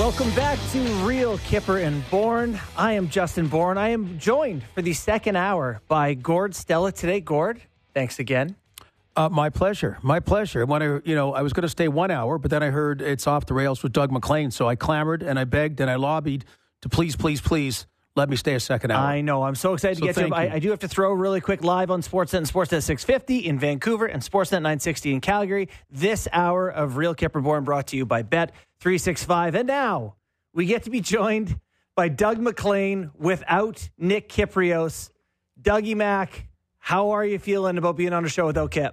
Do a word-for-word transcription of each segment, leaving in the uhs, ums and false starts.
Welcome back to Real Kipper and Bourne. I am Justin Bourne. I am joined for the second hour by Gord Stella today. Gord, thanks again. Uh, my pleasure. My pleasure. When I, you know, I was going to stay one hour, but then I heard it's off the rails with Doug MacLean, so I clamored and I begged and I lobbied to please, please, please let me stay a second hour. I know. I'm so excited so to get to it. I, I do have to throw really quick live on Sportsnet and Sportsnet six fifty in Vancouver and Sportsnet nine sixty in Calgary. This hour of Real Kipper Bourne brought to you by Bet three sixty-five. And now we get to be joined by Doug MacLean without Nick Kypreos. Dougie Mac, how are you feeling about being on a show without Kip?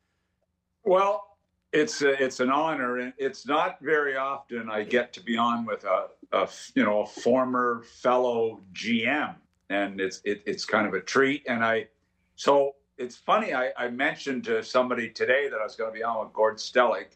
Well, it's a, it's an honor, and it's not very often I get to be on with a, a you know a former fellow G M, and it's it, it's kind of a treat. And I so it's funny. I, I mentioned to somebody today that I was going to be on with Gord Stellick,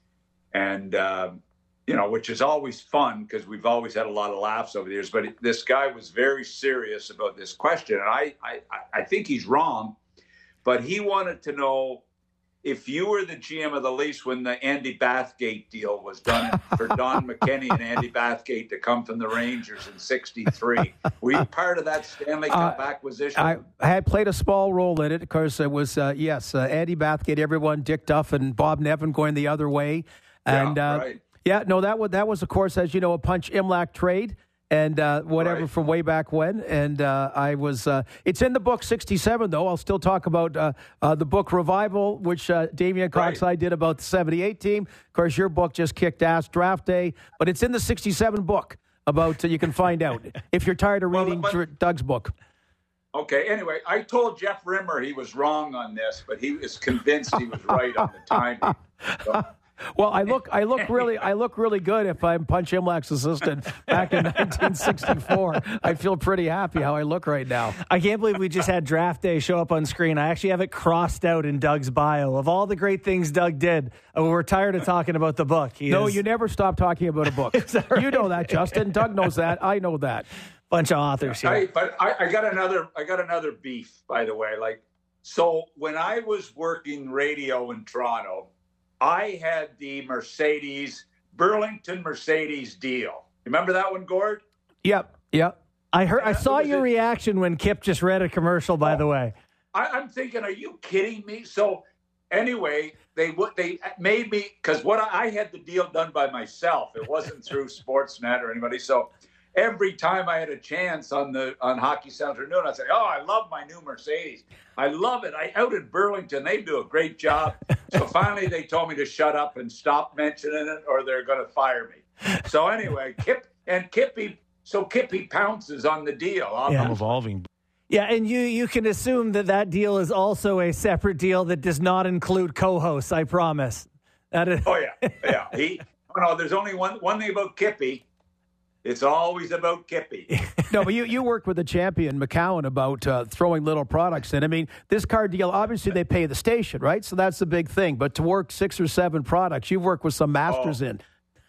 and um, you know, which is always fun because we've always had a lot of laughs over the years. But this guy was very serious about this question, and I I, I think he's wrong, but he wanted to know, if you were the G M of the Leafs when the Andy Bathgate deal was done for Don McKinney and Andy Bathgate to come from the Rangers in sixty-three, were you part of that Stanley Cup uh, acquisition? I, I had played a small role in it. Of course, it was, uh, yes, uh, Andy Bathgate, everyone, Dick Duff and Bob Nevin going the other way. And, yeah, uh, right. yeah, no, that was, that was, of course, as you know, a Punch Imlach trade. And uh, whatever right. from way back when. And uh, I was, uh, it's in the book sixty-seven, though. I'll still talk about uh, uh, the book Revival, which uh, Damian Cox right. I did about the seventy-eight team. Of course, your book just kicked ass, Draft Day. But it's in the sixty-seven book about, uh, you can find out if you're tired of reading well, but, Doug's book. Okay, anyway, I told Jeff Rimmer he was wrong on this, but he was convinced he was right on the timing. So. Well, I look, I look really, I look really good if I'm Punch Imlach's assistant back in nineteen sixty-four. I feel pretty happy how I look right now. I can't believe we just had Draft Day show up on screen. I actually have it crossed out in Doug's bio of all the great things Doug did. We're tired of talking about the book. He no, is... you never stop talking about a book. Right? You know that, Justin. Doug knows that. I know that. Bunch of authors here. I, but I, I got another, I got another beef, by the way. Like, so when I was working radio in Toronto, I had the Mercedes, Burlington Mercedes deal. Remember that one, Gord? Yep, yep. I heard. I saw your it. reaction when Kip just read a commercial, by oh, the way. I, I'm thinking, are you kidding me? So anyway, they they made me, because what I, I had the deal done by myself. It wasn't through Sportsnet or anybody. So every time I had a chance on the on Hockey Central Noon, I'd say, oh, I love my new Mercedes. I love it. I out in Burlington, they do a great job. So finally they told me to shut up and stop mentioning it or they're going to fire me. So anyway, Kip and Kippy, so Kippy pounces on the deal. Yeah. I'm evolving. Yeah, and you, you can assume that that deal is also a separate deal that does not include co-hosts, I promise. That is- oh, yeah. Yeah. He, oh, no, there's only one, one thing about Kippy. It's always about Kippy. No, but you, you worked with the champion, McCowan, about uh, throwing little products in. I mean, this car deal, obviously they pay the station, right? So that's the big thing. But to work six or seven products, you've worked with some masters oh. in.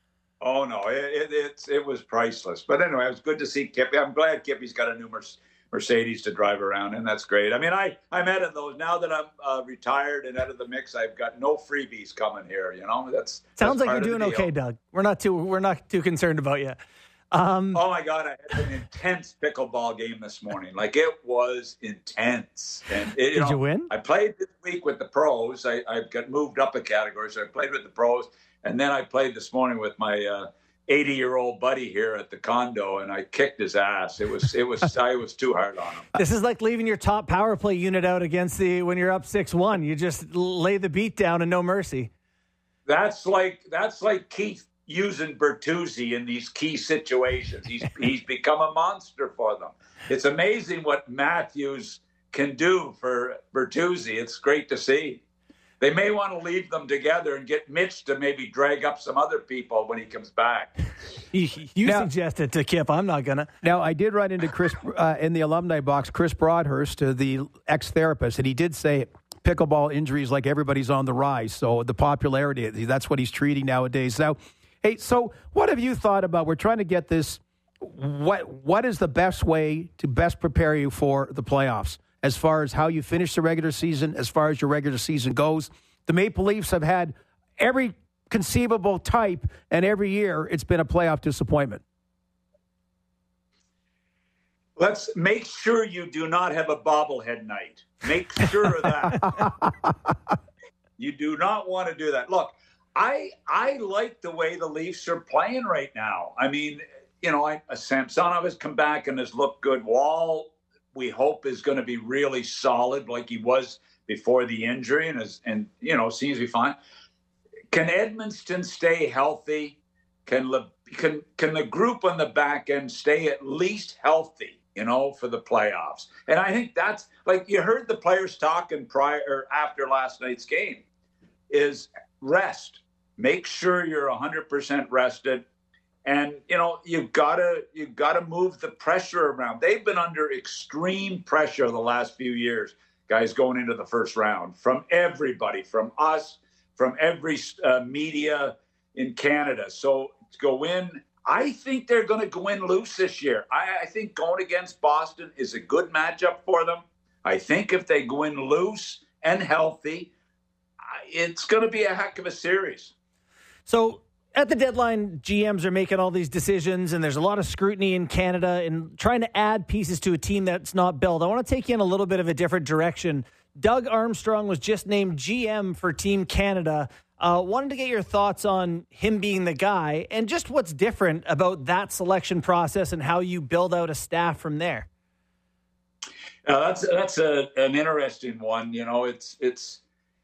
Oh, no, it, it, it's, it was priceless. But anyway, it was good to see Kippy. I'm glad Kippy's got a new Mercedes to drive around, and that's great. I mean, I, I'm out of those. Now that I'm uh, retired and out of the mix, I've got no freebies coming here, you know? That's Sounds that's like you're doing okay, Doug. We're not too we're not too concerned about you. Um, oh, my God, I had an intense pickleball game this morning. Like, it was intense. And it, you Did know, you win? I played this week with the pros. I, I got moved up a category, so I played with the pros. And then I played this morning with my uh, eighty-year-old buddy here at the condo, and I kicked his ass. It was, it was, I was too hard on him. This is like leaving your top power play unit out against the when you're up six one. You just lay the beat down and no mercy. That's like that's like Keith using Bertuzzi in these key situations. He's he's become a monster for them. It's amazing what Matthews can do for Bertuzzi. It's great to see. They may want to leave them together and get Mitch to maybe drag up some other people when he comes back. You, you now, suggested to Kip. I'm not going to. Now, I did run into Chris uh, in the alumni box, Chris Broadhurst, uh, the ex-therapist, and he did say pickleball injuries like everybody's on the rise. So the popularity, that's what he's treating nowadays. Now, hey, so what have you thought about? We're trying to get this. What What is the best way to best prepare you for the playoffs as far as how you finish the regular season, as far as your regular season goes? The Maple Leafs have had every conceivable type, and every year it's been a playoff disappointment. Let's make sure you do not have a bobblehead night. Make sure of that. You do not want to do that. Look, I I like the way the Leafs are playing right now. I mean, you know, I, Samsonov has come back and has looked good. Wall, we hope, is going to be really solid like he was before the injury and, is, and you know, seems to be fine. Can Edmonton stay healthy? Can, can, can the group on the back end stay at least healthy? You know, for the playoffs. And I think that's, like, you heard the players talking prior or after last night's game, is rest. Make sure you're one hundred percent rested. And, you know, you've got to you've got to move the pressure around. They've been under extreme pressure the last few years, guys, going into the first round, from everybody, from us, from every uh, media in Canada. So to go in, I think they're going to go in loose this year. I, I think going against Boston is a good matchup for them. I think if they go in loose and healthy, it's going to be a heck of a series. So at the deadline, G Ms are making all these decisions, and there's a lot of scrutiny in Canada and trying to add pieces to a team that's not built. I want to take you in a little bit of a different direction. Doug Armstrong was just named G M for Team Canada. Uh, wanted to get your thoughts on him being the guy and just what's different about that selection process and how you build out a staff from there. Uh, that's that's a, an interesting one. You know, it's it's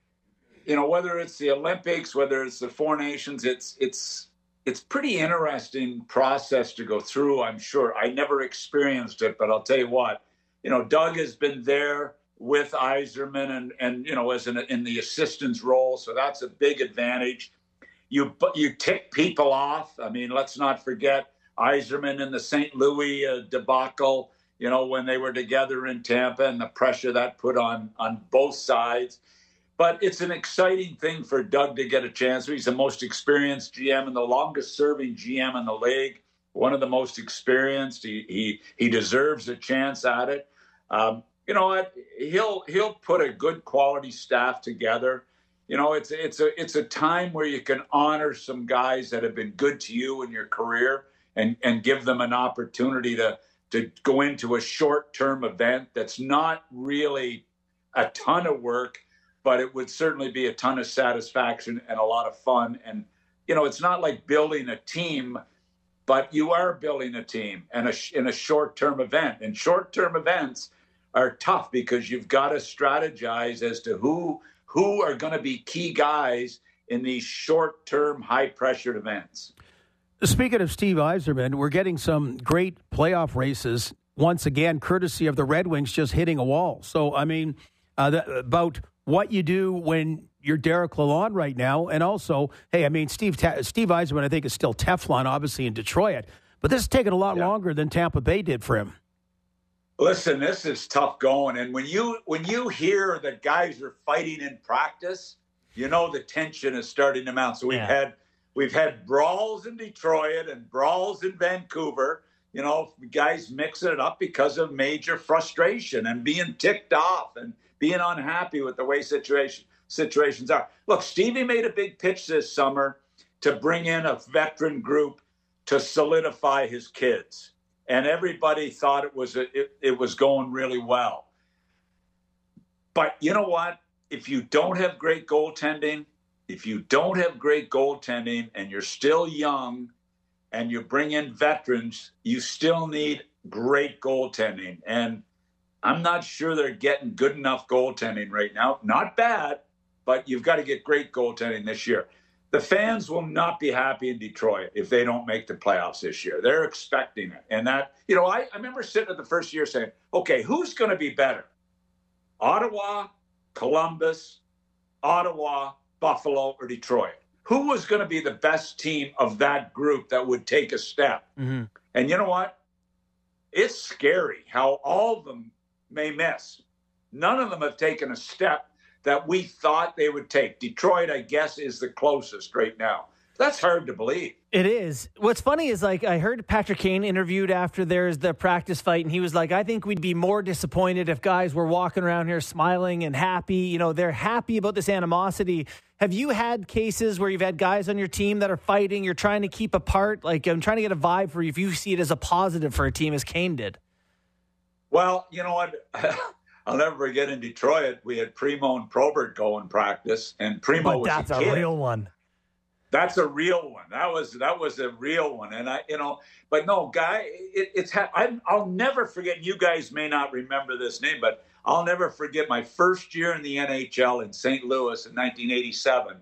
you know whether it's the Olympics, whether it's the Four Nations, it's it's it's pretty interesting process to go through. I'm sure I never experienced it, but I'll tell you what. You know, Doug has been there with Yzerman and, and you know, as an, in the assistant's role. So that's a big advantage. You you tick people off. I mean, let's not forget Yzerman in the Saint Louis uh, debacle, you know, when they were together in Tampa and the pressure that put on, on both sides. But it's an exciting thing for Doug to get a chance. He's the most experienced G M and the longest serving G M in the league, one of the most experienced. He he, he deserves a chance at it. Um, You know what? He'll he'll put a good quality staff together. You know, it's it's a it's a time where you can honor some guys that have been good to you in your career and and give them an opportunity to to go into a short-term event that's not really a ton of work, but it would certainly be a ton of satisfaction and a lot of fun. And you know, it's not like building a team, but you are building a team and a in a short-term event. And short-term events are tough because you've got to strategize as to who who are going to be key guys in these short-term, high-pressured events. Speaking of Steve Yzerman, we're getting some great playoff races, once again, courtesy of the Red Wings just hitting a wall. So, I mean, uh, the, about what you do when you're Derek Lalonde right now, and also, hey, I mean, Steve Ta- Steve Yzerman, I think, is still Teflon, obviously, in Detroit. But this has taken a lot yeah. longer than Tampa Bay did for him. Listen, this is tough going. And when you when you hear that guys are fighting in practice, you know the tension is starting to mount. So we've yeah. had we've had brawls in Detroit and brawls in Vancouver. You know, guys mixing it up because of major frustration and being ticked off and being unhappy with the way situation situations are. Look, Stevie made a big pitch this summer to bring in a veteran group to solidify his kids. And everybody thought it was a, it, it was going really well. But you know what? If you don't have great goaltending, if you don't have great goaltending and you're still young and you bring in veterans, you still need great goaltending. And I'm not sure they're getting good enough goaltending right now. Not bad, but you've got to get great goaltending this year. The fans will not be happy in Detroit if they don't make the playoffs this year. They're expecting it. And that, you know, I, I remember sitting at the first year saying, okay, who's going to be better? Ottawa, Columbus, Ottawa, Buffalo, or Detroit? Who was going to be the best team of that group that would take a step? Mm-hmm. And you know what? It's scary how all of them may miss. None of them have taken a step that we thought they would take. Detroit, I guess, is the closest right now. That's hard to believe. It is. What's funny is, like, I heard Patrick Kane interviewed after there's the practice fight, and he was like, I think we'd be more disappointed if guys were walking around here smiling and happy. You know, they're happy about this animosity. Have you had cases where you've had guys on your team that are fighting, you're trying to keep apart? Like, I'm trying to get a vibe for you if you see it as a positive for a team as Kane did. Well, you know what? I'll never forget in Detroit, we had Primo and Probert go in practice, and Primo But was that's a, a kid. real one. That's a real one. That was that was a real one, and I, you know, but no, guy, it, it's. I, I'll never forget. You guys may not remember this name, but I'll never forget my first year in the N H L in Saint Louis in nineteen eighty-seven.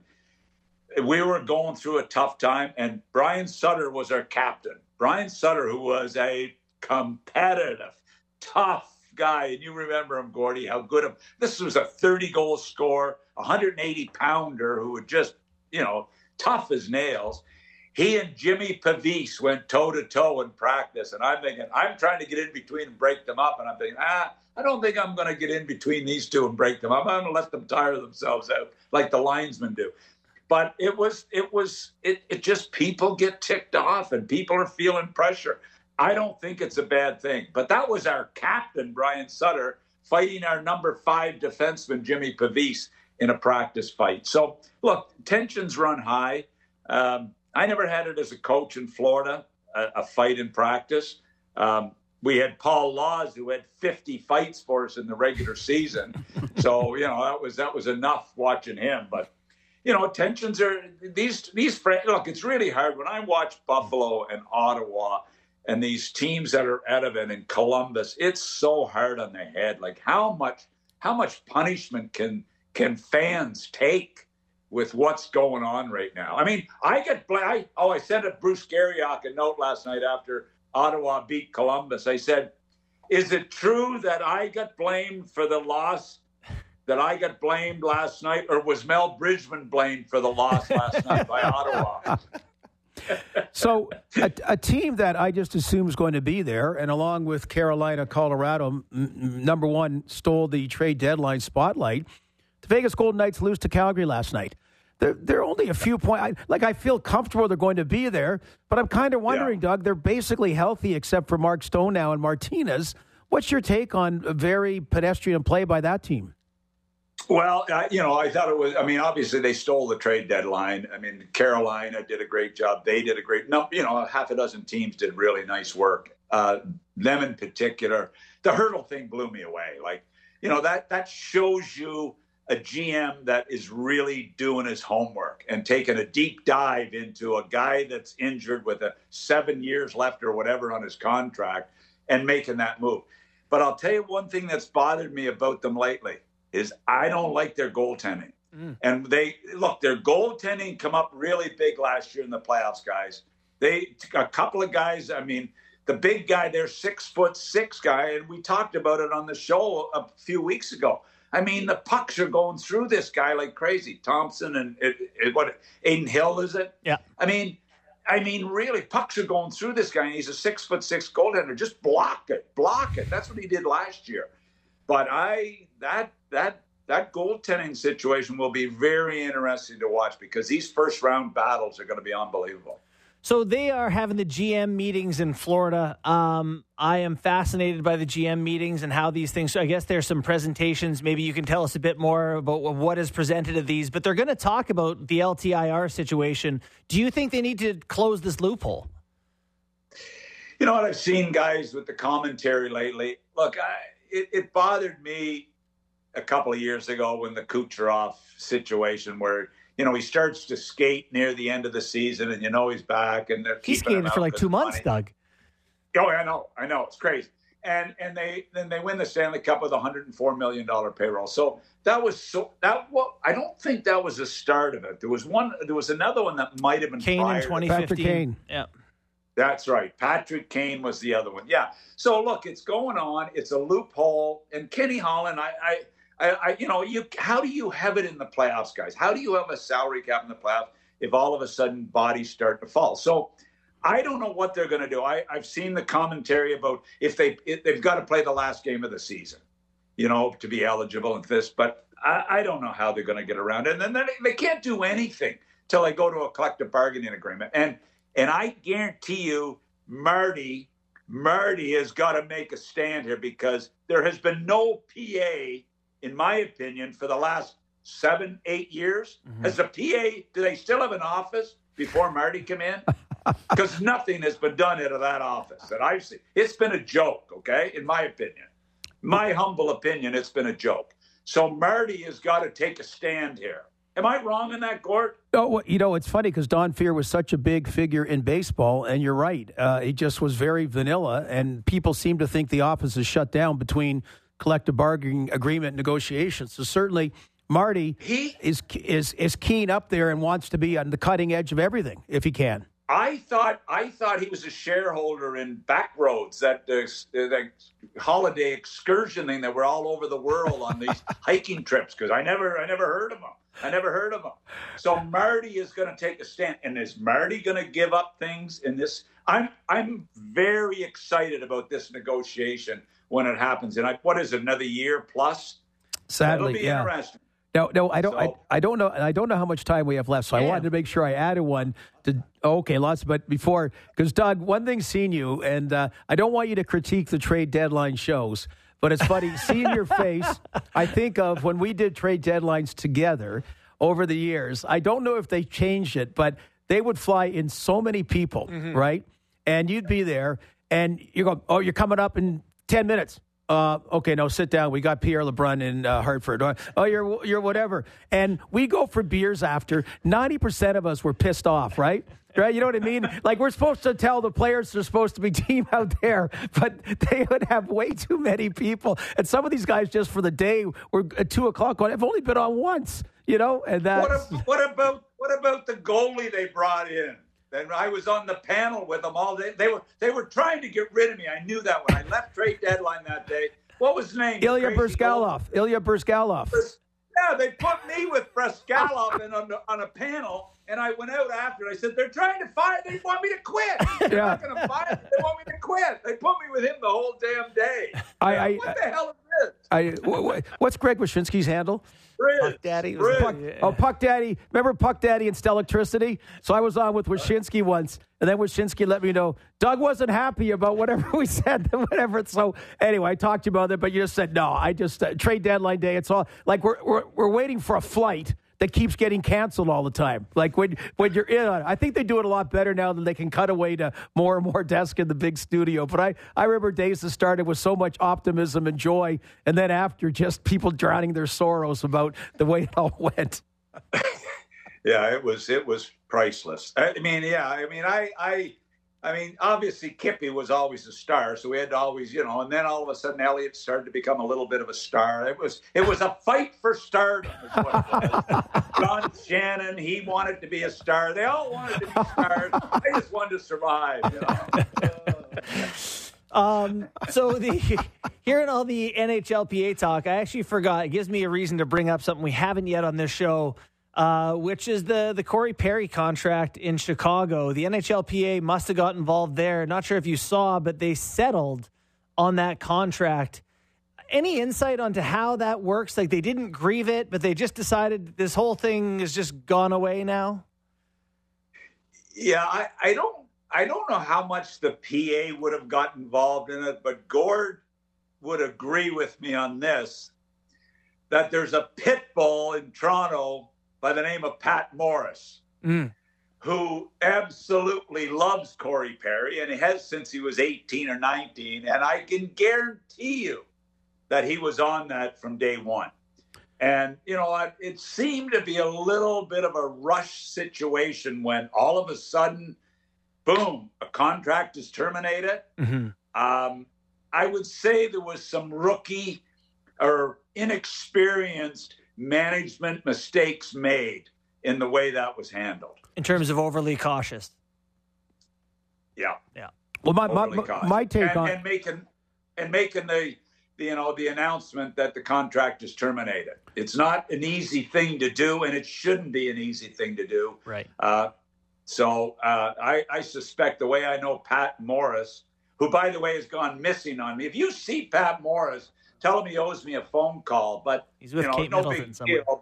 We were going through a tough time, and Brian Sutter was our captain. Brian Sutter, who was a competitive, tough guy, and you remember him, Gordy, how good him. This was a thirty-goal scorer, one hundred eighty pounder who would just, you know, tough as nails. He and Jimmy Pavis went toe-to-toe in practice, and I'm thinking, I'm trying to get in between and break them up, and I'm thinking, ah, I don't think I'm going to get in between these two and break them up. I'm going to let them tire themselves out like the linesmen do. But it was, it was, it, it just, people get ticked off, and people are feeling pressure. I don't think it's a bad thing. But that was our captain, Brian Sutter, fighting our number five defenseman, Jimmy Pavis, in a practice fight. So, look, tensions run high. Um, I never had it as a coach in Florida, a, a fight in practice. Um, we had Paul Laws, who had fifty fights for us in the regular season. So, you know, that was that was enough watching him. But, you know, tensions are these these look. It's really hard when I watch Buffalo and Ottawa and these teams that are out of it in Columbus. It's so hard on the head. Like how much how much punishment can can fans take with what's going on right now? I mean, I get I, oh, I sent a Bruce Garriock a note last night after Ottawa beat Columbus. I said, is it true that I got blamed for the loss, that I got blamed last night, or was Mel Bridgman blamed for the loss last night by Ottawa? So a, a team that I just assume is going to be there, and along with Carolina, Colorado, m- m- number one, stole the trade deadline spotlight. The Vegas Golden Knights lose to Calgary last night. They're, they're only a few points. I, like, I feel comfortable they're going to be there, but I'm kind of wondering, yeah. Doug, they're basically healthy except for Mark Stone now and Martinez. What's your take on a very pedestrian play by that team? Well, uh, you know, I thought it was, I mean, obviously they stole the trade deadline. I mean, Carolina did a great job. They did a great, no, you know, half a dozen teams did really nice work. Uh, them in particular. The hurdle thing blew me away. Like, you know, that that shows you a G M that is really doing his homework and taking a deep dive into a guy that's injured with a seven years left or whatever on his contract and making that move. But I'll tell you one thing that's bothered me about them lately is I don't like their goaltending. Mm. And they look, their goaltending come up really big last year in the playoffs, guys. They a couple of guys, I mean, the big guy, they're six foot six guy, and we talked about it on the show a few weeks ago. I mean, the pucks are going through this guy like crazy. Thompson and it, it, what Aiden Hill, is it? Yeah. I mean, I mean, really, pucks are going through this guy, and he's a six foot six goaltender. Just block it, block it. That's what he did last year. But I that that that goaltending situation will be very interesting to watch because these first round battles are going to be unbelievable. So they are having the G M meetings in Florida. Um, I am fascinated by the G M meetings and how these things. So I guess there's some presentations. Maybe you can tell us a bit more about what is presented at these. But they're going to talk about the L T I R situation. Do you think they need to close this loophole? You know what? I've seen guys with the commentary lately. Look, I, it, it bothered me a couple of years ago when the Kucherov situation where, you know, he starts to skate near the end of the season and you know he's back and they're He skated for like two months, money. Doug. Oh, I know. I know. It's crazy. And and they then they win the Stanley Cup with a one hundred four million dollars payroll. So that was so that well, I don't think that was the start of it. There was one there was another one that might have been Kane prior in twenty fifteen. Patrick Kane. Yeah. That's right. Patrick Kane was the other one. Yeah. So look, it's going on. It's a loophole. And Kenny Holland, I, I I, I, you know, you. How do you have it in the playoffs, guys? How do you have a salary cap in the playoffs if all of a sudden bodies start to fall? So I don't know what they're going to do. I, I've seen the commentary about if they if they've got to play the last game of the season, you know, to be eligible in this. But I, I don't know how they're going to get around it. And then they, they can't do anything. till they go to a collective bargaining agreement. And and I guarantee you, Marty, Marty has got to make a stand here, because there has been no P A, in my opinion, for the last seven, eight years. Mm-hmm. Has the P A, do they still have an office before Marty came in? Because nothing has been done out of that office that I've seen. It's been a joke, okay, in my opinion. My humble opinion, it's been a joke. So Marty has got to take a stand here. Am I wrong in that, Gord? Oh, well, you know, it's funny because Don Fehr was such a big figure in baseball, and you're right. Uh, he just was very vanilla, and people seem to think the office is shut down between collective bargaining agreement negotiations. So certainly Marty he, is is is keen up there and wants to be on the cutting edge of everything if he can. I thought I thought he was a shareholder in Backroads, that uh, that holiday excursion thing that we're all over the world on these hiking trips. Because I never I never heard of him. I never heard of him. So Marty is going to take a stand, and is Marty going to give up things in this? I'm I'm very excited about this negotiation when it happens. And I, what is it, another year plus? Sadly, It'll be yeah. interesting. No, no, I don't. So, I, I don't know. I don't know how much time we have left. So yeah. I wanted to make sure I added one. To okay, lots. But before, because Doug, one thing seeing you, and uh, I don't want you to critique the trade deadline shows, but it's funny seeing your face. I think of when we did trade deadlines together over the years. I don't know if they changed it, but they would fly in so many people, mm-hmm. right? And you'd be there, and you go, "Oh, you're coming up in ten minutes." Uh, okay, no, sit down. We got Pierre LeBrun in uh, Hartford. Oh, you're you're whatever. And we go for beers after. ninety percent of us were pissed off, right? Right? You know what I mean? Like, we're supposed to tell the players they're supposed to be team out there, but they would have way too many people. And some of these guys, just for the day, were at two o'clock going, I've only been on once, you know? And that's... What, what about what about the goalie they brought in? And I was on the panel with them all. They, they were they were trying to get rid of me. I knew that when I left trade deadline that day. What was his name? Ilya Bryzgalov. Ilya Bryzgalov. Yeah, they put me with Bryzgalov in on, the, on a panel, and I went out after. I said, they're trying to fire. They want me to quit. They're yeah. not going to fire me. They want me to quit. They put me with him the whole damn day. I, I, what the hell is this? I, what's Greg Wyshynski's handle? Puck Daddy. Puck, oh, Puck Daddy. Remember Puck Daddy and Stellectricity? So I was on with Wyshynski once, and then Wyshynski let me know Doug wasn't happy about whatever we said, whatever. So anyway, I talked to you about it, but you just said, no, I just, uh, trade deadline day, it's all, like we're, we're, we're waiting for a flight that keeps getting canceled all the time. Like when when you're in on it. I think they do it a lot better now than they can cut away to more and more desk in the big studio. But I, I remember days that started with so much optimism and joy, and then after just people drowning their sorrows about the way it all went. Yeah, it was it was priceless. I mean, yeah, I mean, I I I mean, obviously Kippy was always a star, so we had to always, you know, and then all of a sudden Elliott started to become a little bit of a star. It was it was a fight for stardom is what it was. John Shannon, he wanted to be a star. They all wanted to be stars. I just wanted to survive, you know. Um, so the hearing all the N H L P A talk, I actually forgot. It gives me a reason to bring up something we haven't yet on this show, uh, which is the the Corey Perry contract in Chicago. The N H L P A must have got involved there. Not sure if you saw, but they settled on that contract. Any insight onto how that works? Like, they didn't grieve it, but they just decided this whole thing has just gone away now? Yeah, I, I don't I don't know how much the P A would have got involved in it, but Gord would agree with me on this, that there's a pit bull in Toronto by the name of Pat Morris, mm. who absolutely loves Corey Perry, and he has since he was eighteen or nineteen, and I can guarantee you that he was on that from day one. And, you know, it seemed to be a little bit of a rush situation when all of a sudden, boom, a contract is terminated. Mm-hmm. Um, I would say there was some rookie or inexperienced management mistakes made in the way that was handled. In terms of overly cautious. Yeah. Yeah. Well, my my, my take and, on and making and making the, the you know the announcement that the contract is terminated. It's not an easy thing to do, and it shouldn't be an easy thing to do. Right. Uh, so uh, I, I suspect the way I know Pat Morris, who by the way has gone missing on me. If you see Pat Morris, tell him he owes me a phone call. But he's with you know, Kate no Middleton big somewhere. deal.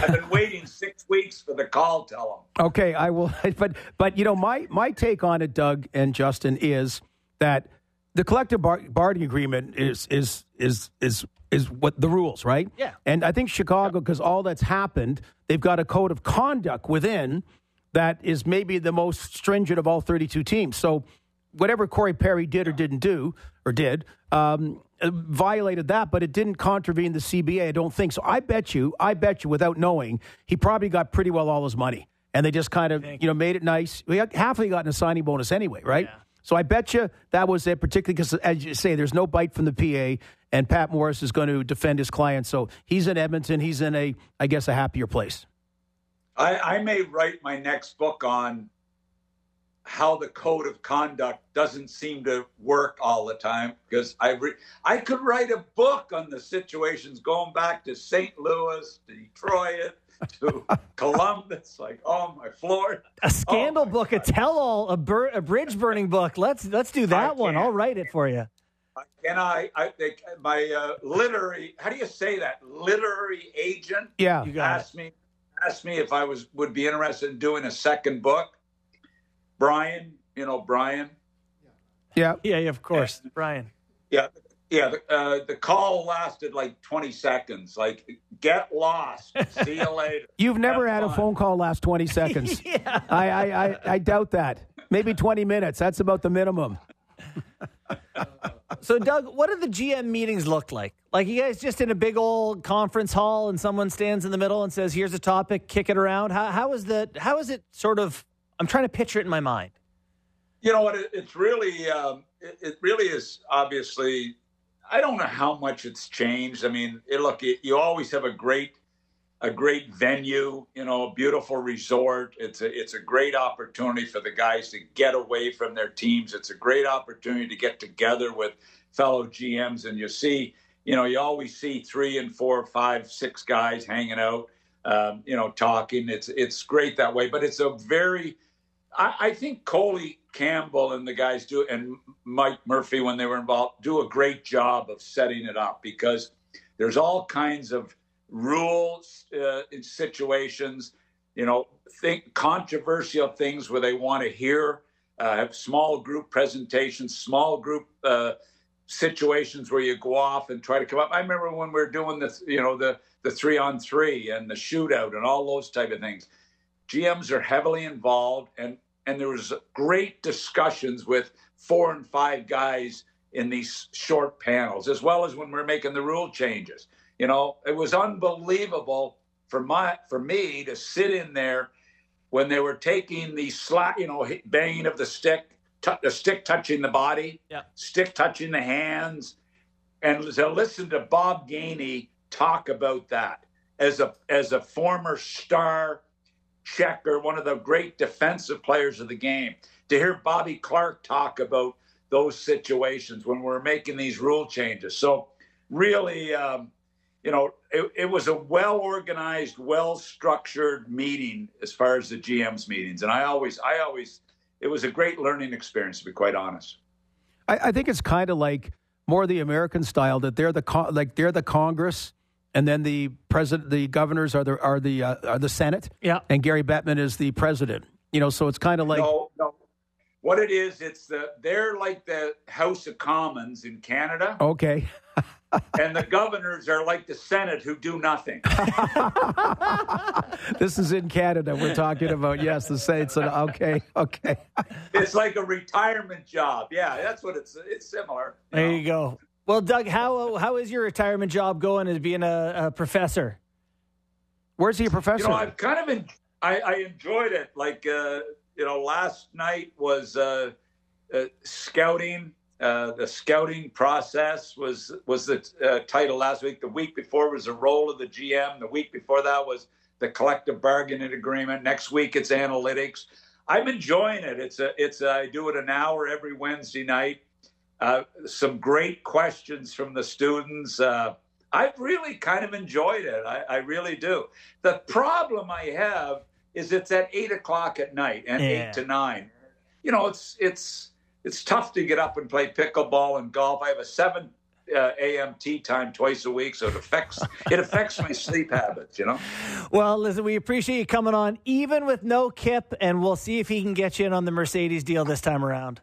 I've been waiting six weeks for the call. Tell them. Okay, I will. But but you know, my my take on it, Doug and Justin, is that the collective bar- bargaining agreement is is is is is what the rules, right? Yeah. And I think Chicago, because all that's happened, they've got a code of conduct within that is maybe the most stringent of all thirty-two teams. So whatever Corey Perry did or didn't do or did um, violated that, but it didn't contravene the C B A. I don't think so. I bet you, I bet you, without knowing, he probably got pretty well all his money, and they just kind of you know made it nice. We got, half of you got in a signing bonus anyway, right? Yeah. So I bet you that was it, particularly because, as you say, there's no bite from the P A, and Pat Morris is going to defend his client. So he's in Edmonton. He's in a, I guess, a happier place. I, I may write my next book on how the code of conduct doesn't seem to work all the time, because I re- I could write a book on the situations going back to Saint Louis, to Detroit, to Columbus. Like, oh my Florida, a scandal oh book, God. a tell-all, a, bur- a bridge burning book. Let's let's do that one. I'll write it for you. Can I? I think my uh, literary. How do you say that? Literary agent. Yeah, you got asked it. me asked me if I was would be interested in doing a second book. Brian, you know Brian. Yeah, yeah, yeah of course, yeah. Brian. Yeah, yeah. The, uh, the call lasted like twenty seconds. Like, get lost. See you later. You've never Have had fun. a phone call last twenty seconds. yeah. I, I, I, I doubt that. Maybe twenty minutes. That's about the minimum. So, Doug, what do the G M meetings look like? Like, you guys just in a big old conference hall, and someone stands in the middle and says, "Here's a topic, kick it around." How, how is the? How is it sort of? I'm trying to picture it in my mind. You know what? It, it's really, um, it, it really is obviously. I don't know how much it's changed. I mean, it, look, it, you always have a great, a great venue. You know, a beautiful resort. It's a, it's a great opportunity for the guys to get away from their teams. It's a great opportunity to get together with fellow G Ms, and you see, you know, you always see three and four, five, six guys hanging out, um, you know, talking. It's it's great that way, but it's a very I, I think Coley Campbell and the guys do, and Mike Murphy, when they were involved, do a great job of setting it up, because there's all kinds of rules uh, in situations, you know, think controversial things where they want to hear, uh, have small group presentations, small group uh, situations where you go off and try to come up. I remember when we were doing this, you know, the the three on three and the shootout and all those type of things. G Ms are heavily involved, and and there was great discussions with four and five guys in these short panels, as well as when we're making the rule changes. You know, it was unbelievable for my for me to sit in there when they were taking the slap, you know, banging of the stick, t- the stick touching the body, yeah. stick touching the hands, and to listen to Bob Gainey talk about that as a as a former star checker, one of the great defensive players of the game, to hear Bobby Clark talk about those situations when we're making these rule changes. So really, um, you know, it, it was a well-organized, well-structured meeting as far as the G M's meetings. And I always, I always, it was a great learning experience, to be quite honest. I, I think it's kind of like more the American style, that they're the con- like they're the Congress, and then the president, the governors are the are the uh, are the Senate. Yeah. And Gary Bettman is the president. You know, so it's kind of like no, no. What it is, it's the they're like the House of Commons in Canada. Okay. And the governors are like the Senate, who do nothing. This is in Canada we're talking about. Yes, the States. Okay, okay. It's like a retirement job. Yeah, that's what it's. It's similar. You there know? you go. Well, Doug, how how is your retirement job going as being a, a professor? Where's he a professor? You know, I've kind of en- I, I enjoyed it. Like uh, you know, last night was uh, uh, scouting. Uh, the scouting process was was the uh, title last week. The week before was the role of the G M. The week before that was the collective bargaining agreement. Next week it's analytics. I'm enjoying it. It's a it's a, I do it an hour every Wednesday night. Uh, some great questions from the students. Uh, I've really kind of enjoyed it. I, I really do. The problem I have is it's at eight o'clock at night and yeah. eight to nine. You know, it's it's. It's tough to get up and play pickleball and golf. I have a seven uh, A M tea time twice a week, so it affects it affects my sleep habits. You know. Well, listen, we appreciate you coming on, even with no Kip, and we'll see if he can get you in on the Mercedes deal this time around.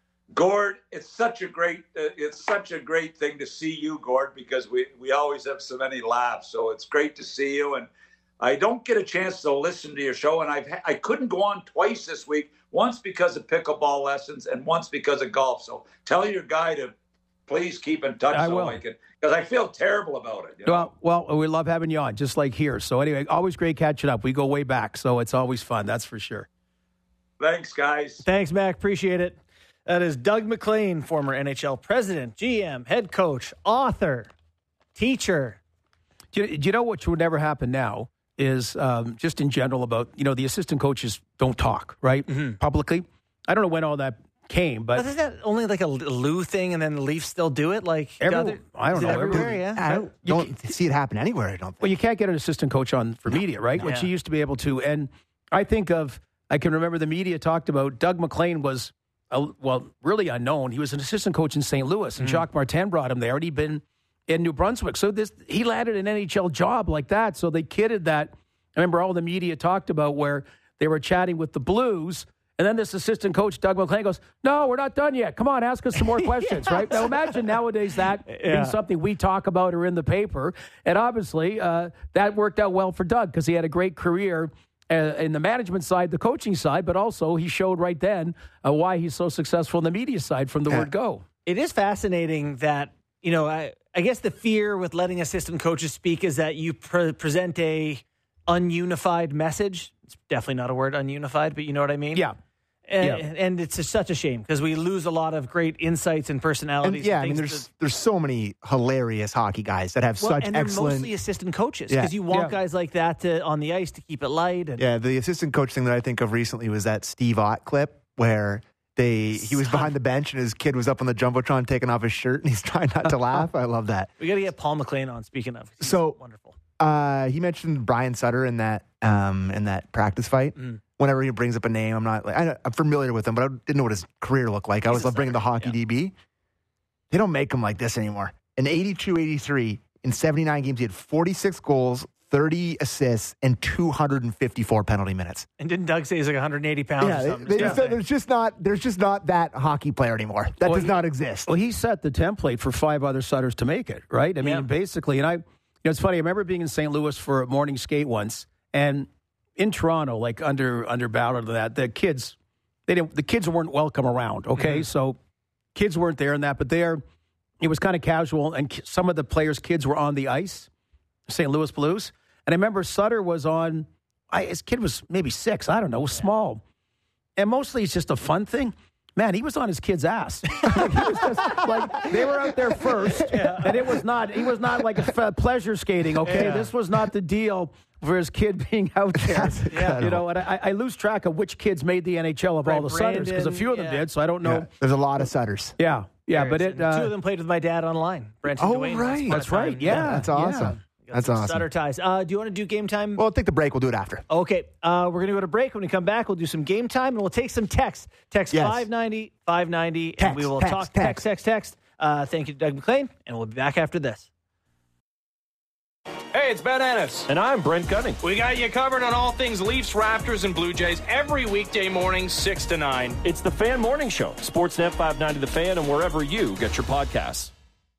Gord, it's such a great uh, it's such a great thing to see you, Gord, because we, we always have so many laughs. So it's great to see you, and I don't get a chance to listen to your show, and I've ha- I couldn't go on twice this week. Once because of pickleball lessons, and once because of golf. So tell your guy to please keep in touch. I so will. I can, because I feel terrible about it. You know? Well, well, we love having you on, just like here. So anyway, always great catching up. We go way back, so it's always fun. That's for sure. Thanks, guys. Thanks, Mac. Appreciate it. That is Doug MacLean, former N H L president, G M, head coach, author, teacher. Do you, do you know what would never happen now is um, just in general about, you know, the assistant coaches don't talk, right, mm-hmm. publicly. I don't know when all that came, but... But isn't that only like a Lou thing and then the Leafs still do it? Like every, other, I don't know. everywhere, every, yeah. I don't, don't see it happen anywhere, I don't think. Well, you can't get an assistant coach on for media, right? No. Which Yeah. you used to be able to. And I think of, I can remember the media talked about Doug MacLean was, a, well, really unknown. He was an assistant coach in Saint Louis, and mm. Jacques Martin brought him there, and he'd been in New Brunswick. So this he landed an N H L job like that. So they kidded that. I remember all the media talked about where they were chatting with the Blues, and then this assistant coach, Doug MacLean, goes, no, we're not done yet. Come on, ask us some more questions, right? Now imagine nowadays that yeah. being something we talk about or in the paper. And obviously uh, that worked out well for Doug because he had a great career uh, in the management side, the coaching side, but also he showed right then uh, why he's so successful in the media side from the Yeah. word go. It is fascinating that, you know, I, I guess the fear with letting assistant coaches speak is that you pre- present a ununified message. It's definitely not a word, ununified, but you know what I mean? Yeah. And, Yeah. and it's just such a shame because we lose a lot of great insights and And personalities. yeah, and I mean, things there's that- there's so many hilarious hockey guys that have well, such and they're excellent. mostly assistant coaches because Yeah. you want Yeah. guys like that to, on the ice to keep it light. And Yeah, the assistant coach thing that I think of recently was that Steve Ott clip where they he was Son. behind the bench and his kid was up on the jumbotron taking off his shirt and he's trying not to laugh. I love that. we got to get Paul MacLean on. Speaking of, he's So- wonderful. Uh, he mentioned Brian Sutter in that um, in that practice fight. Mm. Whenever he brings up a name, I'm not like I, I'm familiar with him, but I didn't know what his career looked like. I He's always a love bringing the Sutter, hockey yeah. D B. They don't make him like this anymore. In eighty-two eighty-three, in seventy-nine games, he had forty-six goals, thirty assists, and two hundred fifty-four penalty minutes. And didn't Doug say he's like one hundred eighty pounds Yeah, or they, something? they Yeah. just, there's just not there's just not that hockey player anymore. That Well, does he- not exist. Well, he set the template for five other Sutters to make it, right? I mean, Yeah. basically, and I, you know, it's funny. I remember being in Saint Louis for a morning skate once, and in Toronto, like under under battle to that, the kids, they didn't, the kids weren't welcome around. Okay, Mm-hmm. so kids weren't there in that, but there, it was kind of casual, and ki- some of the players' kids were on the ice, Saint Louis Blues, and I remember Sutter was on. I, his kid was maybe six. I don't know, was small, and mostly it's just a fun thing. Man, he was on his kid's ass. Like, he was just, like they were out there first, and it was not. He was not like a f- pleasure skating. Okay, Yeah. this was not the deal for his kid being out there. Yeah. You know, and I, I lose track of which kids made the N H L of Right, all the Sutters because a few of them Brandon, did. So I don't know. Yeah. There's a lot of Sutters. Yeah, yeah, but it. And two Uh, of them played with my dad online. Brenton Oh, Dwayne. once right. upon a that's right. time. Yeah, That's yeah. awesome. Got That's some awesome. Sutter ties. Uh, do you want to do game time? Well, take the break. We'll do it after. Okay, uh, we're going to go to break. When we come back, we'll do some game time, and we'll take some text. Text Yes. five ninety, five ninety, and Text, we will text, talk text, text. text, text. Uh, thank you to Doug MacLean, and we'll be back after this. Hey, it's Ben Ennis. And I'm Brent Gunning. We got you covered on all things Leafs, Raptors, and Blue Jays every weekday morning, six to nine. It's the Fan Morning Show, Sportsnet five ninety The Fan, and wherever you get your podcasts.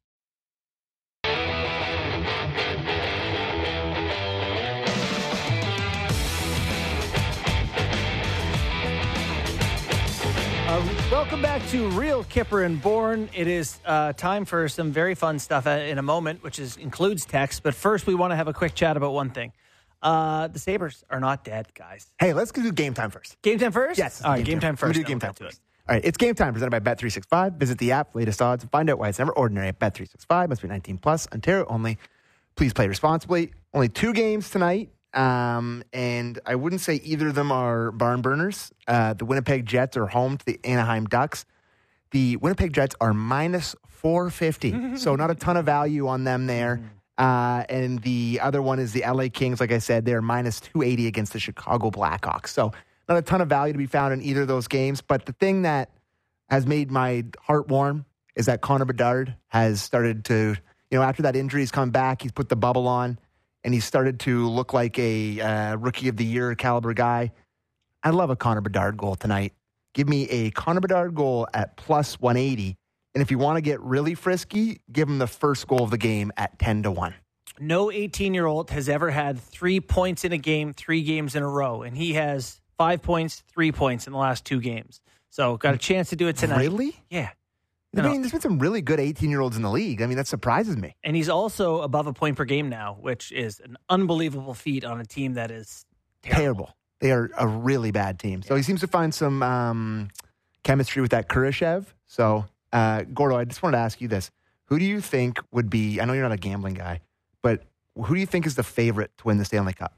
Uh, welcome back to Real Kipper and Bourne. It is uh, time for some very fun stuff uh, in a moment, which is includes text. But first, we want to have a quick chat about one thing. Uh, the Sabres are not dead, guys. Hey, let's do game time first. Game time first? Yes. All right, game time Let first. me do then game we'll time get to first. it. All right, it's game time presented by Bet three sixty-five. Visit the app, latest odds, and find out why it's never ordinary at Bet three sixty-five. Must be nineteen plus, Ontario only. Please play responsibly. Only two games tonight, um, and I wouldn't say either of them are barn burners. Uh, the Winnipeg Jets are home to the Anaheim Ducks. The Winnipeg Jets are minus four fifty, so not a ton of value on them there. Uh, and the other one is the L A Kings. Like I said, they're minus two eighty against the Chicago Blackhawks. So not a ton of value to be found in either of those games. But the thing that has made my heart warm is that Connor Bedard has started to, you know, after that injury, he's come back, he's put the bubble on, and he's started to look like a uh, rookie of the year caliber guy. I love a Connor Bedard goal tonight. Give me a Connor Bedard goal at plus one eighty. And if you want to get really frisky, give him the first goal of the game at ten to one. No eighteen-year-old has ever had three points in a game, three games in a row. And he has five points, three points in the last two games. So got a chance to do it tonight. Really? Yeah. I No. mean, there's been some really good eighteen-year-olds in the league. I mean, that surprises me. And he's also above a point per game now, which is an unbelievable feat on a team that is terrible. Terrible. They are a really bad team. So he seems to find some um, chemistry with that Kurashev. So, uh, Gordo, I just wanted to ask you this. Who do you think would be, I know you're not a gambling guy, but who do you think is the favorite to win the Stanley Cup?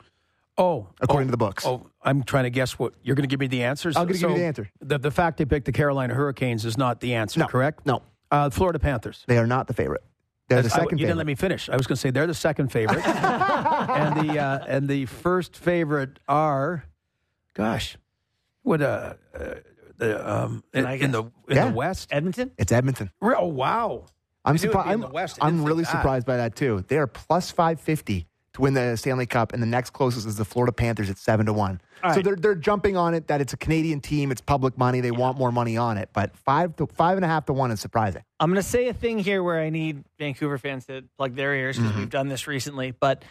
Oh, According oh, to the books. Oh, I'm trying to guess what you're going to give me the answers. I'm gonna give you the answer. The, the fact they picked the Carolina Hurricanes is not the answer, No. correct? No. Uh, Florida Panthers. They are not the favorite. They're the I- second you favorite. didn't let me finish. I was going to say they're the second favorite, and the uh, and the first favorite are, gosh, what uh, uh the um in, Can I in the in Yeah. the West. Edmonton? It's Edmonton. Re- Oh wow! I'm I knew it'd surprised. be in I'm, the West. I I'm didn't really think that. surprised by that too. They are plus five fifty to win the Stanley Cup, and the next closest is the Florida Panthers at seven to one. All So right. they're they're jumping on it that it's a Canadian team, it's public money, they want more money on it. But five to five and a half to one is surprising. I'm going to say a thing here where I need Vancouver fans to plug their ears because we've done this recently. But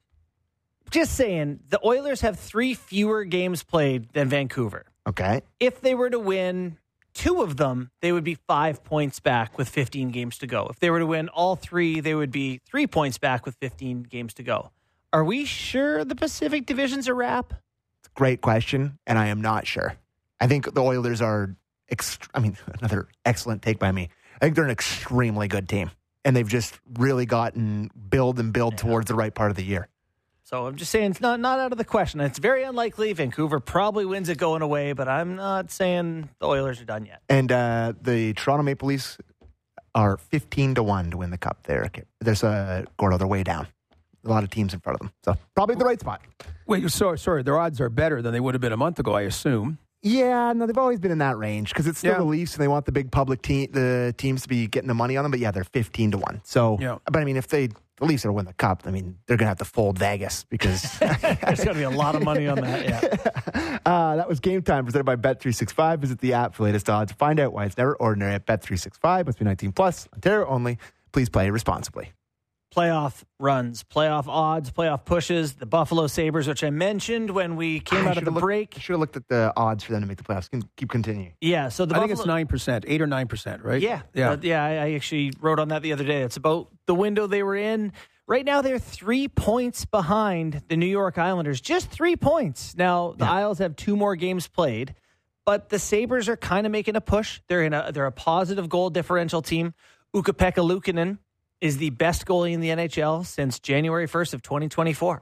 just saying, the Oilers have three fewer games played than Vancouver. Okay, If they were to win two of them, they would be five points back with fifteen games to go. If they were to win all three, they would be three points back with fifteen games to go. Are we sure the Pacific Division's a wrap? it's a great question, and I am not sure. I think the Oilers are. Ext- I mean, another excellent take by me. I think they're an extremely good team, and they've just really gotten build and build towards the right part of the year. So I'm just saying it's not, not out of the question. It's very unlikely. Vancouver probably wins it going away, but I'm not saying the Oilers are done yet. And uh, the Toronto Maple Leafs are fifteen to one to win the cup. There, there's a Gordo. They're way down. A lot of teams in front of them, so probably the right spot. Wait, so, sorry, their odds are better than they would have been a month ago, I assume. Yeah, no, they've always been in that range because it's still Yeah. the Leafs and they want the big public team, the teams to be getting the money on them. But yeah, they're fifteen to one. So, Yeah. but I mean, if they the Leafs are to win the cup, I mean, they're gonna have to fold Vegas because There's going to be a lot of money on that. Yeah. uh, that was Game Time presented by Bet three sixty-five. Visit the app for latest odds. Find out why it's never ordinary at Bet three sixty-five. Must be nineteen plus. Ontario only. Please play responsibly. Playoff runs, playoff odds, playoff pushes. The Buffalo Sabres, which I mentioned when we came I out of the should've looked- break. I should have looked at the odds for them to make the playoffs. Can keep continuing. Yeah, so the I Buffalo, think it's nine percent, eight or nine percent, right? Yeah, yeah. Uh, yeah. I, I actually wrote on that the other day. It's about the window they were in. Right now, they're three points behind the New York Islanders. Just three points. Now the Isles have two more games played, but the Sabres are kind of making a push. They're in a they're a positive goal differential team. Ukko-Pekka Luukkonen is the best goalie in the N H L since January first of twenty twenty-four.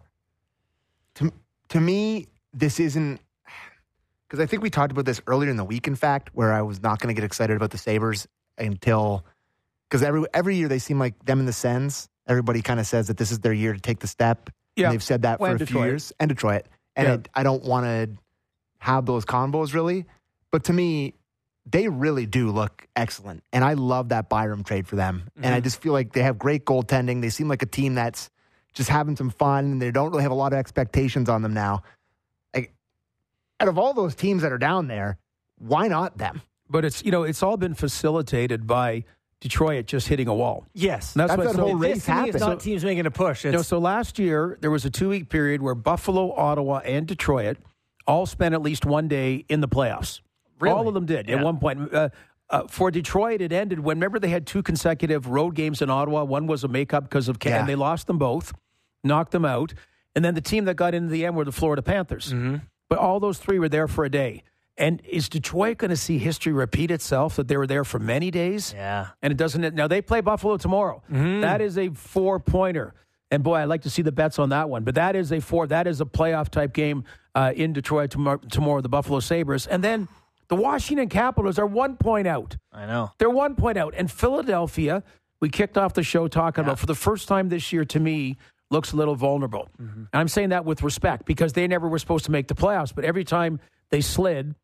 To, to me, this isn't because I think we talked about this earlier in the week, in fact, where I was not going to get excited about the Sabres until because every every year they seem like them and the Sens. Everybody kind of says that this is their year to take the step. Yeah. And they've said that Well, for a and few Detroit. years. And Detroit. And Yeah. I, I don't want to have those combos really. But to me, they really do look excellent. And I love that Byram trade for them. And I just feel like they have great goaltending. They seem like a team that's just having some fun. And they don't really have a lot of expectations on them now. Like, out of all those teams that are down there, why not them? But it's, you know, it's all been facilitated by Detroit just hitting a wall. Yes, That's That's what- that so whole this race to me is happened. not teams making a push. It's, You know, so last year there was a two-week period where Buffalo, Ottawa, and Detroit all spent at least one day in the playoffs. Really? All of them did Yeah. at one point. Uh, uh, for Detroit, it ended when, remember, they had two consecutive road games in Ottawa. One was a makeup because of Cam. Yeah. And they lost them both, knocked them out. And then the team that got into the end were the Florida Panthers. Mm-hmm. But all those three were there for a day. And is Detroit going to see history repeat itself that they were there for many days? yeah. And it doesn't. Now they play Buffalo tomorrow. That is a four pointer. And boy, I'd like to see the bets on that one. But that is a four. That is a playoff type game uh, in Detroit tomorrow, tomorrow. The Buffalo Sabres, and then the Washington Capitals are one point out. I know. They're one point out. And Philadelphia, we kicked off the show talking about for the first time this year. To me, looks a little vulnerable. And I'm saying that with respect because they never were supposed to make the playoffs. But every time they slid,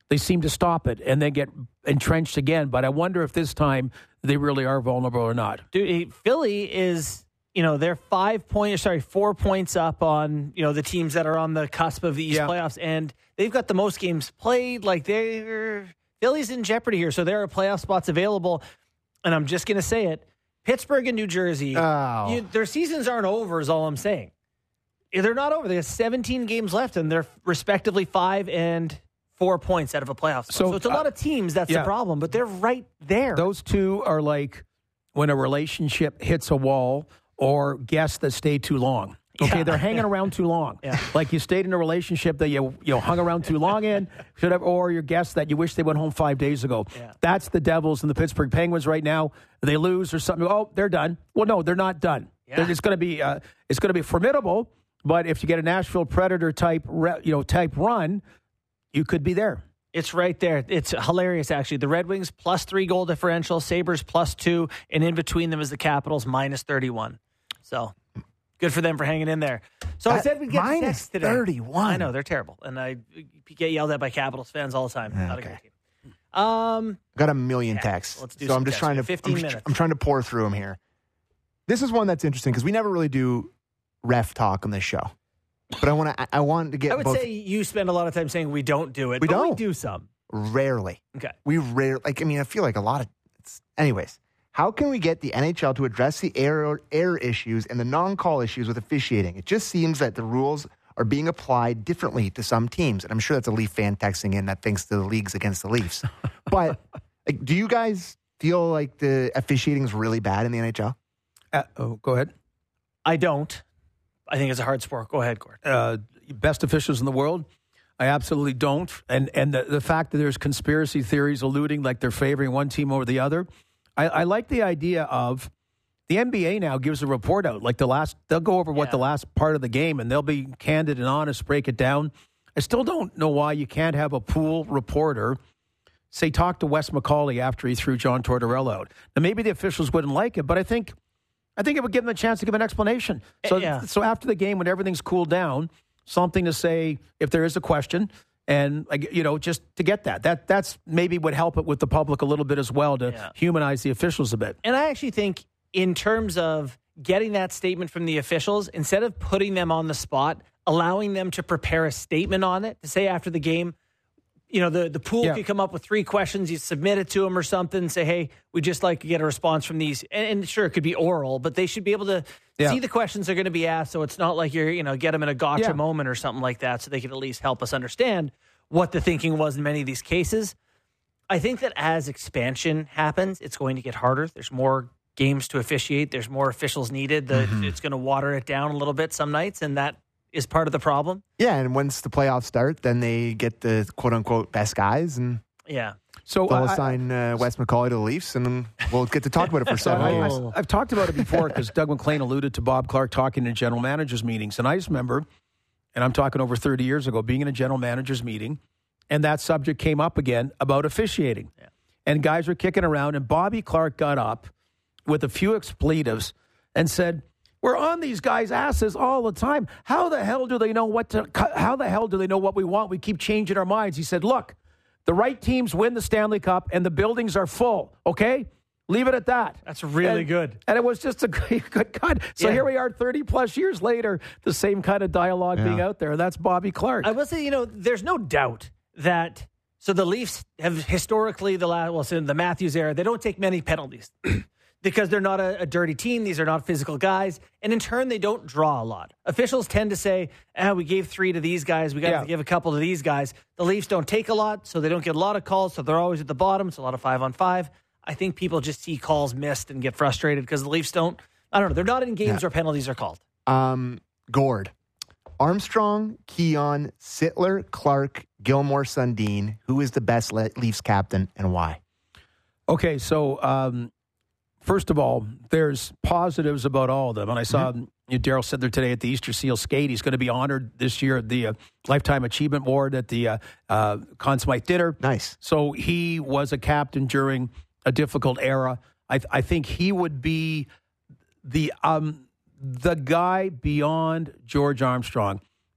they seem to stop it and then get entrenched again. But I wonder if this time they really are vulnerable or not. Dude, Philly is, you know, they're five points, sorry, four points up on, you know, the teams that are on the cusp of the East Yeah. playoffs, and they've got the most games played. Like, they're, Philly's in jeopardy here, so there are playoff spots available. And I'm just going to say it, Pittsburgh and New Jersey, Oh. you, their seasons aren't over is all I'm saying. They're not over. They have seventeen games left, and they're respectively five and four points out of a playoff spot. So, So, it's a uh, lot of teams. That's yeah. the problem, but they're right there. Those two are like when a relationship hits a wall or guests that stay too long. Okay, Yeah. they're hanging around too long. Yeah. Like you stayed in a relationship that you you know, hung around too long in, should have, or your guests that you wish they went home five days ago. Yeah. That's the Devils and the Pittsburgh Penguins right now. They lose or something. Oh, they're done. Well, no, they're not done. Yeah. They're- It's going to be uh, it's going to be formidable. But if you get a Nashville Predator type re- you know type run, you could be there. It's right there. It's hilarious, actually. The Red Wings plus three goal differential, Sabres plus two, and in between them is the Capitals minus thirty-one. So good for them for hanging in there. So I That- said we'd get to minus text today. thirty-one. I know, they're terrible. And I get yelled at by Capitals fans all the time. Yeah, Not okay. a great team. Um, Got a million Yeah, texts. let's do so some I'm just texts. trying to fifteen I'm, minutes. I'm trying to pour through them here. This is one that's interesting because we never really do ref talk on this show. But I want to I want to get I would both say you spend a lot of time saying we don't do it. We but don't. We do some. rarely. Okay. We rarely like I mean I feel like a lot of it's, anyways. How can we get the N H L to address the error error issues and the non-call issues with officiating? It just seems that the rules are being applied differently to some teams. And I'm sure that's a Leaf fan texting in that thinks the league's against the Leafs. But like, do you guys feel like the officiating is really bad in the N H L? Uh, oh, go ahead. I don't. I think it's a hard sport. Go ahead, Gord. Uh, best officials in the world? I absolutely don't. And and the, the fact that there's conspiracy theories alluding like they're favoring one team over the other. I, I like the idea of the N B A now gives a report out. Like the last, they'll go over what Yeah. the last part of the game and they'll be candid and honest, break it down. I still don't know why you can't have a pool reporter say talk to Wes McCauley after he threw John Tortorella out. Now maybe the officials wouldn't like it, but I think I think it would give them a chance to give an explanation. So, Yeah. so after the game, when everything's cooled down, something to say if there is a question, and like, you know, just to get that. That that's maybe would help it with the public a little bit as well to Yeah. humanize the officials a bit. And I actually think in terms of getting that statement from the officials, instead of putting them on the spot, allowing them to prepare a statement on it, to say after the game, you know, the, the pool Yeah. could come up with three questions, you submit it to them or something, say, hey, we'd just like to get a response from these. And, and sure, it could be oral, but they should be able to Yeah. see the questions they're going to be asked, so it's not like you're, you know, get them in a gotcha Yeah. moment or something like that, so they can at least help us understand what the thinking was in many of these cases. I think that as expansion happens, it's going to get harder. There's more games to officiate. There's more officials needed. The, Mm-hmm. It's going to water it down a little bit some nights, and that is part of the problem. Yeah, and once the playoffs start, then they get the quote unquote best guys, and Yeah. So they'll I- assign uh, Wes McCauley to the Leafs, and then we'll get to talk about it for So seven I, years. Oh. have talked about it before because Doug McClain alluded to Bob Clark talking in general managers meetings. And I just remember, and I'm talking over thirty years ago, being in a general managers meeting, and that subject came up again about officiating. Yeah. And guys were kicking around, and Bobby Clark got up with a few expletives and said, we're on these guys' asses all the time. How the hell do they know what to, how the hell do they know what we want? We keep changing our minds. He said, look, the right teams win the Stanley Cup and the buildings are full, okay? Leave it at that. That's really And- good. And it was just a great, good cut. So Yeah. here we are thirty plus years later, the same kind of dialogue Yeah. being out there. That's Bobby Clark. I will say, you know, there's no doubt that, so the Leafs have historically, the last, well, since the Matthews era, they don't take many penalties because they're not a, a dirty team. These are not physical guys. And in turn, they don't draw a lot. Officials tend to say, ah, we gave three to these guys. We got Yeah. to give a couple to these guys. The Leafs don't take a lot, so they don't get a lot of calls. So they're always at the bottom. It's a lot of five on five. I think people just see calls missed and get frustrated because the Leafs don't, I don't know, they're not in games Yeah. where penalties are called. Um, Gord, Armstrong, Keon, Sittler, Clark, Gilmore, Sundin. Who is the best Le- Leafs captain and why? Okay, so um, first of all, there's positives about all of them. And I saw Mm-hmm. you know, Daryl said there today at the Easter Seal Skate. He's going to be honored this year at the uh, Lifetime Achievement Award at the uh, uh, Conn Smythe Dinner. Nice. So he was a captain during a difficult era. I, I think he would be the um, the guy beyond George Armstrong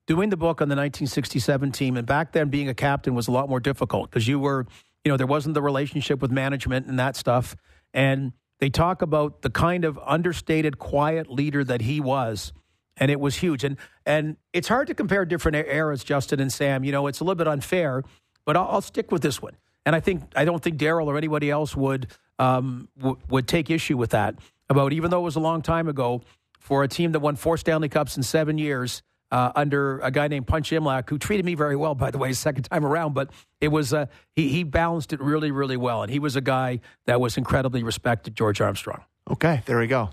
doing the book on the nineteen sixty-seven team, and back then being a captain was a lot more difficult because you were, you know, there wasn't the relationship with management and that stuff. And they talk about the kind of understated, quiet leader that he was, and it was huge. And and it's hard to compare different eras, Justin and Sam. You know, it's a little bit unfair, but I'll, I'll stick with this one. And I think I don't think Daryl or anybody else would um, w- would take issue with that. About even though it was a long time ago, for a team that won four Stanley Cups in seven years uh, under a guy named Punch Imlach, who treated me very well, by the way, second time around. But it was uh, he he balanced it really, really well, and he was a guy that was incredibly respected. George Armstrong. Okay, there we go.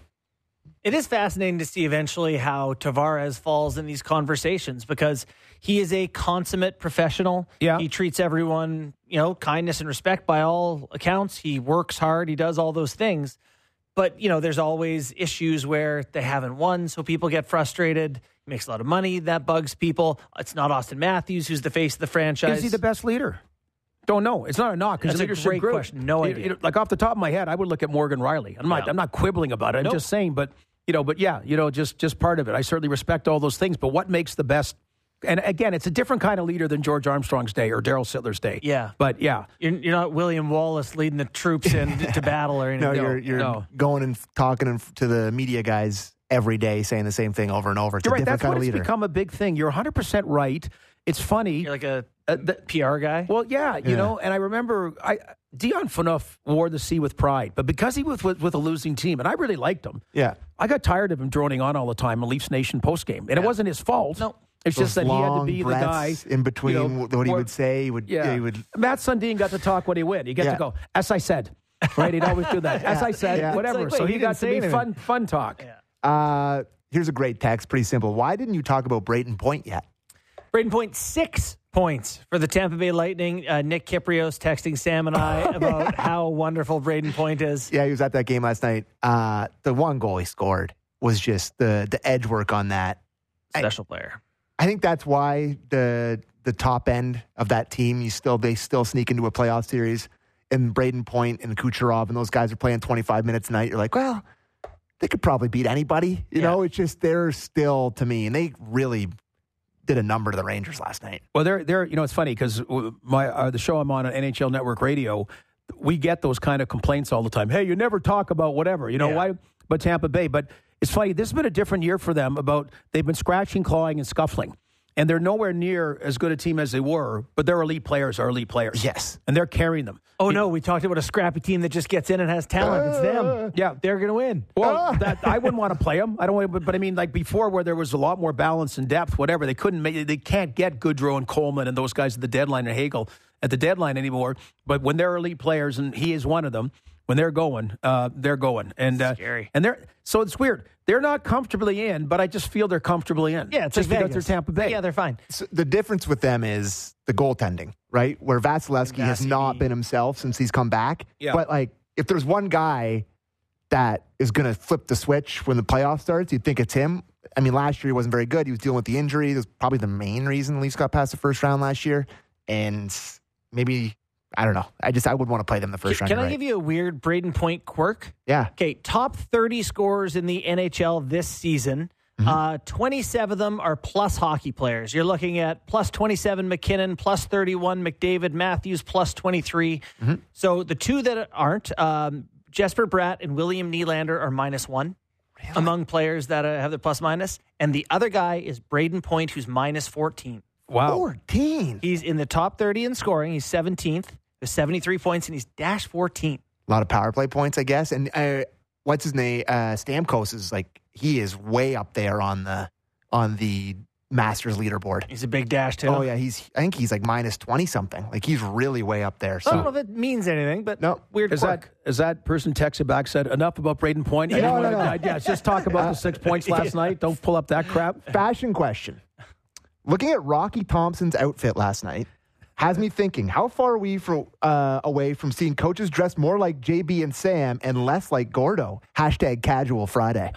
It is fascinating to see eventually how Tavares falls in these conversations because he is a consummate professional. Yeah. He treats everyone, you know, kindness and respect by all accounts. He works hard. He does all those things. But, you know, there's always issues where they haven't won, so people get frustrated. He makes a lot of money. That bugs people. It's not Austin Matthews who's the face of the franchise. Is he the best leader? Don't know. It's not a knock. That's a great group. question. No It- idea. it- like off the top of my head, I would look at Morgan Riley. I'm not. Yeah. I'm not quibbling about it. I'm Nope. just saying. But you know. But yeah. You know. Just just part of it. I certainly respect all those things. But what makes the best? And again, it's a different kind of leader than George Armstrong's day or Daryl Sittler's day. Yeah. But yeah. You're, you're not William Wallace leading the troops into battle or anything. No, you're you're no. going and talking and- to the media guys every day, saying the same thing over and over. It's You're a right. different That's kind what of it's leader. become a big thing. You're one hundred percent right. It's funny. You're like a Uh, the- P R guy. Well, yeah, you Yeah. know, and I remember I Dion Phaneuf wore the C with pride, but because he was with, with a losing team, and I really liked him, Yeah. I got tired of him droning on all the time on Leafs Nation postgame. And it wasn't his fault. No. It's Those just that he had to long be the guy. breaths in between you know, what he where- would say. He would, Yeah. yeah, he would. Matt Sundin got to talk when he win. He got Yeah. to go, as I said. Right? He'd always do that. As I said, Yeah. whatever. It's like, so wait, he he got didn't to say be anything. fun, fun talk. Yeah. Uh, here's a great text. Pretty simple. Why didn't you talk about Brayden Point yet? Braden Point, six points for the Tampa Bay Lightning. Uh, Nick Kiprios texting Sam and I about how wonderful Braden Point is. Yeah, he was at that game last night. Uh, the one goal he scored was just the the edge work on that. Special player. I think that's why the the top end of that team, you still they still sneak into a playoff series. And Brayden Point and Kucherov and those guys are playing twenty-five minutes a night. You're like, well, they could probably beat anybody. You Yeah. know, it's just they're still, to me, and they really did a number to the Rangers last night. Well, they're they're you know it's funny because my uh, the show I'm on on N H L Network Radio, we get those kind of complaints all the time. Hey, you never talk about whatever, you know Yeah. why? But Tampa Bay, but it's funny. This has been a different year for them. About they've been scratching, clawing, and scuffling, and they're nowhere near as good a team as they were. But their elite players are elite players. Yes. and they're carrying them. Oh, no, we talked about a scrappy team that just gets in and has talent. It's them. Yeah. They're going to win. Well, that, I wouldn't want to play them. I don't. Want, but, but I mean, like before, where there was a lot more balance and depth, whatever. They couldn't make. They can't get Goodrow and Coleman and those guys at the deadline and Hagel at the deadline anymore. But when they're elite players, and he is one of them, when they're going, uh, they're going, and uh, Scary. And they're so it's weird. They're not comfortably in, but I just feel they're comfortably in. Yeah, it's just like because Vegas. they're Tampa Bay. Yeah, they're fine. So the difference with them is the goaltending, right? Where Vasilevsky has Vassy. not been himself since he's come back. Yeah. But like, if there's one guy that is going to flip the switch when the playoff starts, you'd think it's him. I mean, last year he wasn't very good. He was dealing with the injury. That was probably the main reason the Leafs got past the first round last year. And maybe, I don't know. I just, I would want to play them the first round. Can I right. give you a weird Braden Point quirk? Yeah. Okay, top thirty scorers in the N H L this season. Uh, twenty-seven of them are plus hockey players. You're looking at plus twenty-seven McKinnon, plus thirty-one McDavid, Matthews, plus twenty-three. So the two that aren't, um, Jesper Bratt and William Nylander are minus one among players that uh, have the plus minus. And the other guy is Braden Point, who's minus fourteen. Wow. fourteen. He's in the top thirty in scoring. He's seventeenth with seventy-three points, and he's dash fourteen. A lot of power play points, I guess. And uh, what's his name? Uh, Stamkos is like, he is way up there on the on the Masters leaderboard. He's a big dash, too. Oh yeah, he's. I think he's like minus twenty something. Like he's really way up there. I don't know So if it means anything, but No. weird Is quirk. that, is that person texted back said, enough about Braden Point? I didn't No, want no, to- no. Yeah, just talk about the six points last night. Don't pull up that crap. fashion question. Looking at Rocky Thompson's outfit last night has me thinking: how far are we from uh, away from seeing coaches dressed more like J B and Sam and less like Gordo? Hashtag Casual Friday.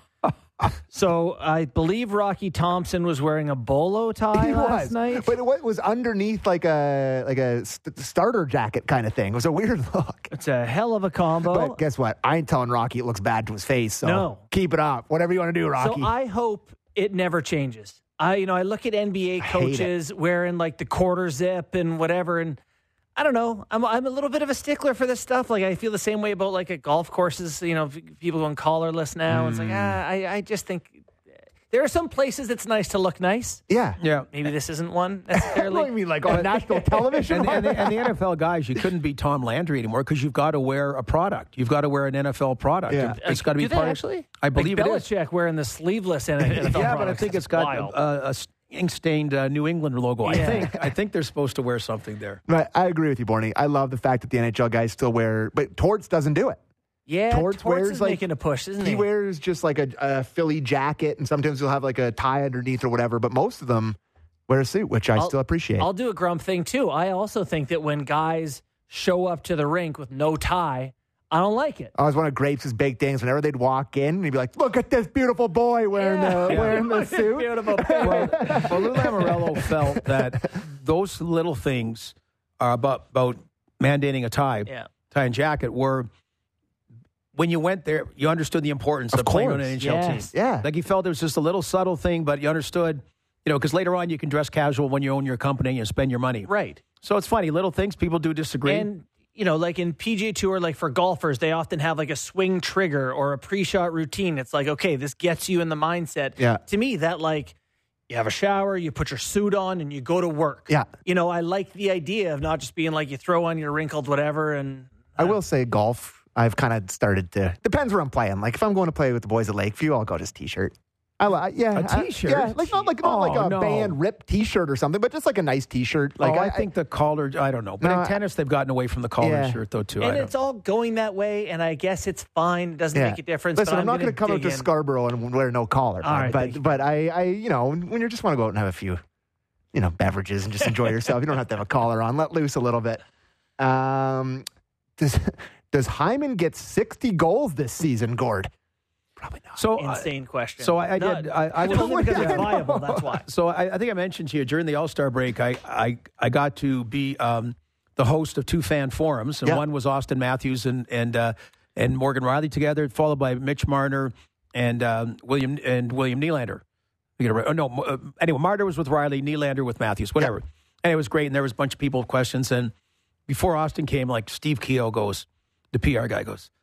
So I believe Rocky Thompson was wearing a bolo tie He last was, night. but it was underneath like a like a st- starter jacket kind of thing. It was a weird look. It's a hell of a combo. But guess what? I ain't telling Rocky it looks bad to his face. So No. keep it up. Whatever you want to do, Rocky. So I hope it never changes. I, you know, I look at N B A coaches wearing like the quarter zip and whatever, and I don't know. I'm I'm a little bit of a stickler for this stuff. Like I feel the same way about like at golf courses. You know, people going collarless now. Mm. It's like ah, I I just think there are some places it's nice to look nice. Yeah, yeah. Maybe this isn't one necessarily. What do you mean, like on national television? And, and, the, and the N F L guys, you couldn't be Tom Landry anymore because you've got to wear a product. You've got to wear an N F L product. Yeah. It's got to be Do part they of, actually. I believe like it is. Belichick wearing the sleeveless N F L yeah, products. but I think it's got a, a ink-stained uh, New England logo. I Yeah. think I think they're supposed to wear something there. Right, I agree with you, Borny. I love the fact that the N H L guys still wear, but Torts doesn't do it. Yeah, Torts, Torts wears is like making a push, isn't he? He wears just like a, a Philly jacket, and sometimes he'll have like a tie underneath or whatever. But most of them wear a suit, which I I'll, still appreciate. I'll do a grump thing too. I also think that when guys show up to the rink with no tie, I don't like it. I was one of Grapes' big things. Whenever they'd walk in, he'd be like, "Look at this beautiful boy wearing Yeah. the Yeah. wearing the suit." Beautiful. Well, well, Lou Lamoriello felt that those little things are about, about mandating a tie, Yeah. tie and jacket were, when you went there, you understood the importance of, Of playing on course. an N H L Yes. team. Yeah. Like he felt it was just a little subtle thing, but you understood, you know, because later on you can dress casual when you own your company and spend your money. Right. So it's funny, little things, people do disagree. And, you know, like in P G A Tour, like for golfers, they often have like a swing trigger or a pre-shot routine. It's like, okay, this gets you in the mindset. Yeah. To me, that like, you have a shower, you put your suit on, and you go to work. Yeah. You know, I like the idea of not just being like you throw on your wrinkled whatever and... I will say golf, I've kind of started to, depends where I'm playing. Like if I'm going to play with the boys at Lakeview, I'll go just t-shirt. I like, yeah. A I- t-shirt? yeah, like not like, not Oh, like a no. band ripped t-shirt or something, but just like a nice t-shirt. Like oh, I, think the collar, I don't know. But No, in I- tennis, they've gotten away from the collar Yeah. shirt, though, too. I And don't- it's all going that way, and I guess it's fine. It doesn't Yeah. make a difference. Listen, but I'm not going to come out dig to in. Scarborough and wear no collar. All right, thank but you. but I, I, you know, when you just want to go out and have a few, you know, beverages and just enjoy yourself, you don't have to have a collar on. Let loose a little bit. Um, does does Hyman get sixty goals this season, Gord? Probably not. So, uh, Insane question. so I, I No, did. I, I it's only because I it's know. viable. That's why. So I, I think I mentioned to you during the All Star break, I, I I got to be um, the host of two fan forums, and Yeah. one was Austin Matthews and and uh, and Morgan Riley together, followed by Mitch Marner and um, William and William Nylander. You get it right. Oh no, uh, anyway, Marner was with Riley, Nylander with Matthews, whatever. And it was great, and there was a bunch of people with questions. And before Austin came, like Steve Keogh goes, the P R guy goes,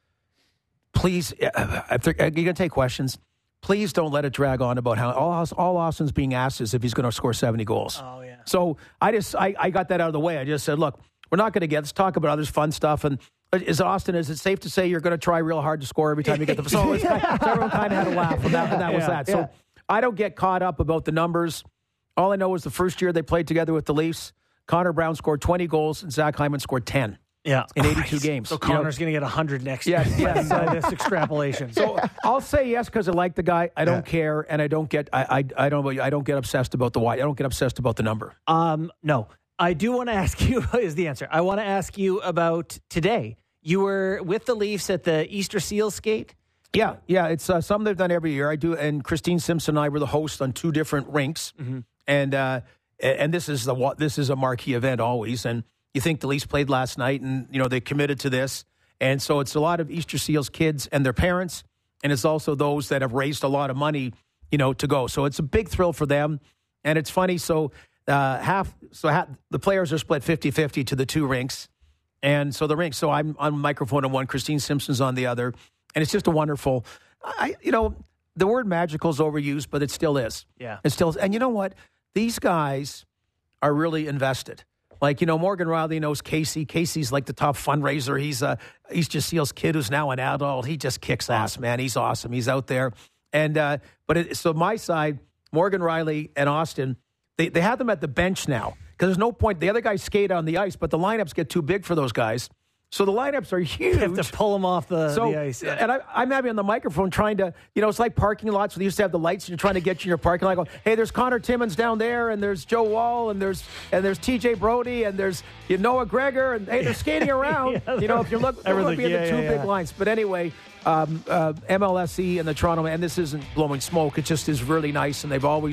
please, uh, if they're- you're going to take questions. Please don't let it drag on about how all, all Austin's being asked is if he's going to score seventy goals. Oh, yeah. So I just I, I got that out of the way. I just said, look, we're not going to get. Let's talk about other fun stuff. And is Austin? Is it safe to say you're going to try real hard to score every time you get the? So, it's, so everyone kind of had a laugh, and that, and that was Yeah, that. So yeah. I don't get caught up about the numbers. All I know is the first year they played together with the Leafs, Connor Brown scored twenty goals and Zach Hyman scored ten. Yeah. In eighty-two games. So You know? Connor's going to get one hundred next Yeah, year. yes. By this extrapolation. So I'll say yes because I like the guy. I don't Yeah. care, and I don't get I, I I don't I don't get obsessed about the why. I don't get obsessed about the number. Um, no, I do want to ask you is the answer. I want to ask you about today. You were with the Leafs at the Easter Seals skate. Yeah, yeah, it's uh, something they've done every year. I do, and Christine Simpson and I were the host on two different rinks, Mm-hmm. and uh, and this is the wa- this is a marquee event always. And you think the Leafs played last night, and you know they committed to this, and so it's a lot of Easter Seals kids and their parents, and it's also those that have raised a lot of money, you know, to go. So it's a big thrill for them, and it's funny. So uh, half, so half, the players are split fifty-fifty to the two rinks. And so the rinks, so I'm on microphone on one, Christine Simpson's on the other. And it's just a wonderful, I, you know, the word magical is overused, but it still is. Yeah. It still is. And you know what? These guys are really invested. Like, you know, Morgan Riley knows Casey. Casey's like the top fundraiser. He's a Easter Seals kid who's now an adult. He just kicks ass, man. He's awesome. He's out there. And, uh, but it, so my side, Morgan Riley and Austin, they, they have them at the bench now. Because there's no point. The other guys skate on the ice, but the lineups get too big for those guys. So the lineups are huge. You have to pull them off the, So, the ice. Yeah. and I, I'm having on the microphone trying to, you know, it's like parking lots where they used to have the lights and you're trying to get you in your parking lot. I go, hey, there's Connor Timmins down there, and there's Joe Wall, and there's and there's T J Brody, and there's you know, Noah Gregor, and hey, they're skating around. Yeah, you know, if you look, they're going to be in everything. the two Yeah, yeah, big yeah. lines. But anyway, um, uh, M L S E and the Toronto, and this isn't blowing smoke. It just is really nice, and they've always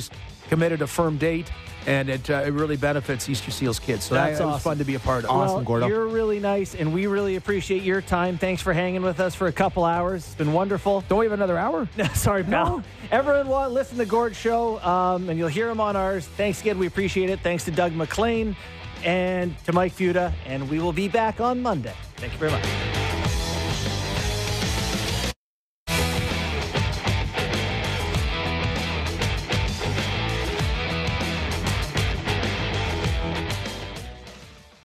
committed a firm date, and it, uh, it really benefits Easter Seals kids. So That's that, it was awesome. fun to be a part of. Awesome, well, Gordo. You're really nice, and we really appreciate your time. Thanks for hanging with us for a couple hours. It's been wonderful. Don't we have another hour? Sorry, pal. No. Everyone, want listen to the Gord Show, um, and you'll hear him on ours. Thanks again. We appreciate it. Thanks to Doug McLean and to Mike Fuda, and we will be back on Monday. Thank you very much.